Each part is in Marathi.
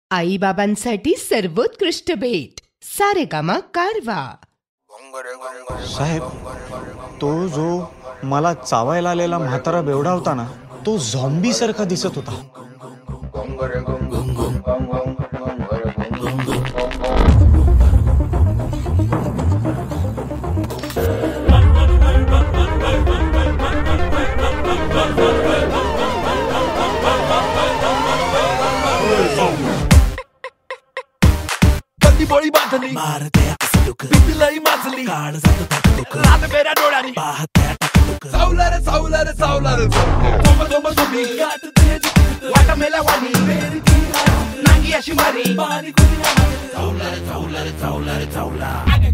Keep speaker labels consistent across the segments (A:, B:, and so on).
A: आईबाबांसाठी सर्वोत्कृष्ट भेट सारेगामा कारवा.
B: साहेब, तो जो मला चावायला आलेला म्हातारा बेवडा होता ना, तो झॉम्बी सारखा दिसत होता.
C: बोळी बांधली मारते बिपिलाई माजली काळ जातो टाकटुक रात मेऱ्या डोळ्यानी पाहत्या टाकटुक चावला रे चावला रे चावला रे तोम तोम तुम्ही गाठ दे वाटा मेला वाणी मेरी ती नांगी अशी मारी पाणी कुणी चावला रे चावला रे चावला रे चावला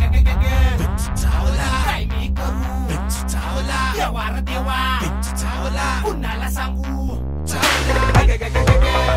C: चावला काय मी करू चावला देवा रे देवा चावला कुणाला सांगू चावला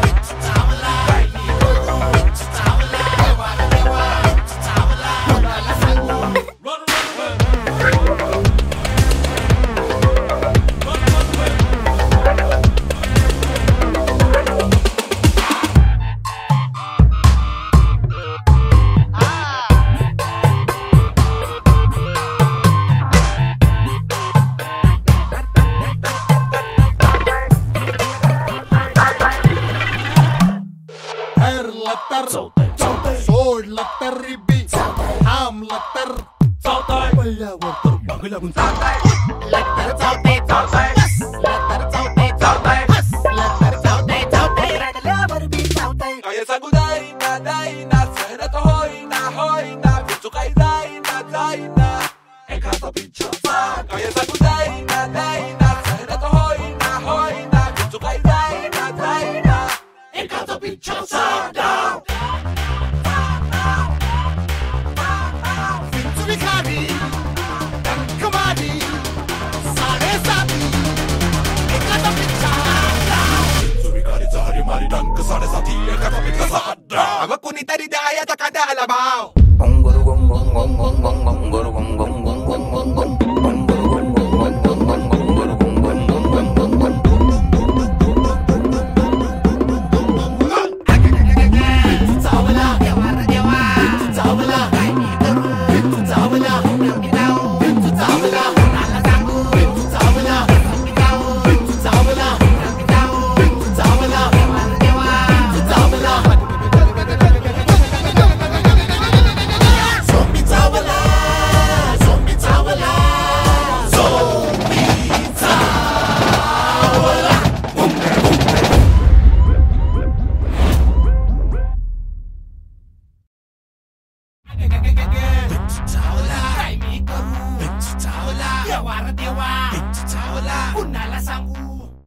C: सोडलं तर रिबी थांबलं तर चावताय पडल्यावर तर मागे लागून चावताय लतर चावते चावताय लतर चावते चावताय लतर चावते चावताय रडल्यावर बी चावताय काय सांगू दाईना सहनत होईना विचू काही जाईना एखादा पिच्छा काय सांगू दाईना सहनत होईना विचू काही जाईना एखादा पिच्छा अगं कुणीतरी द्या याचा कांद्याला भाव. चावला देवा चावला कुणाला सांगू